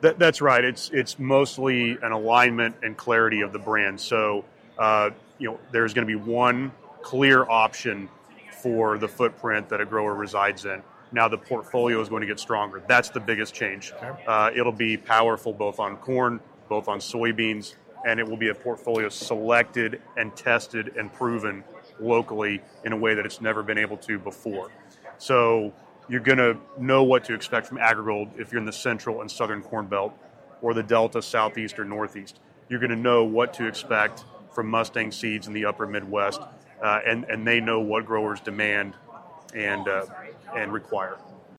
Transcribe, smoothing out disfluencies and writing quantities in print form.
That's right. It's mostly an alignment and clarity of the brand. So, there's going to be one clear option for the footprint that a grower resides in. Now the portfolio is going to get stronger. That's the biggest change. Okay. It'll be powerful both on corn, both on soybeans, and it will be a portfolio selected and tested and proven locally in a way that it's never been able to before. So you're going to know what to expect from AgriGold if you're in the central and southern Corn Belt or the Delta, southeast, or northeast. You're going to know what to expect from Mustang Seeds in the upper Midwest, and they know what growers demand and require.